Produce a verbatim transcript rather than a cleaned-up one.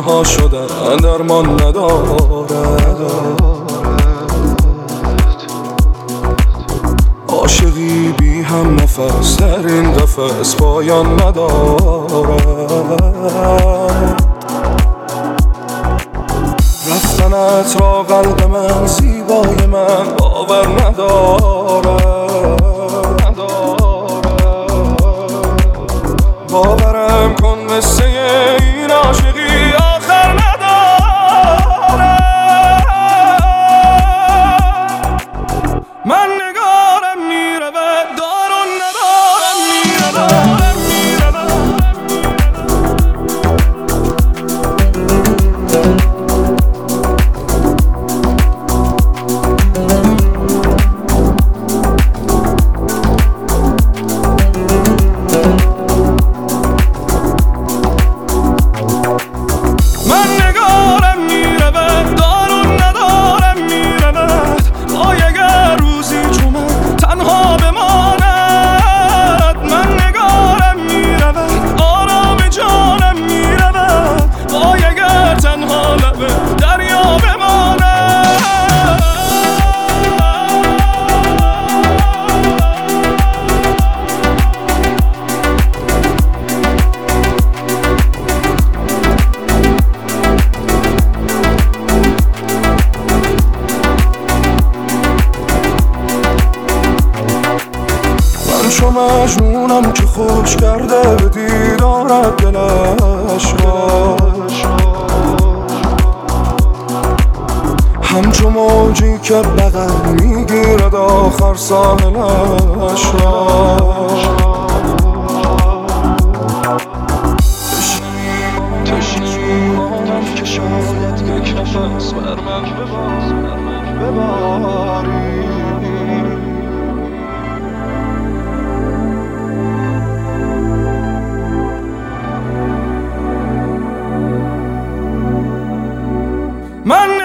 ها شدن درمان ندارد. عاشقی بی هم نفس در این قفس پایان ندارد. رفتنت را قلب من زیبای من باور ندارد. باورم کن مثل این عاشقی آخر ندارد. من نگارم میره و دارون ندارم میره دارم میره دارم. چو مجنونم که خوش کرده به دیدارت دلش را، همچو موجی که بغل میگیرد آخر ساحلش را. تشنیمانم که شاید یک نفس بر من بباری. من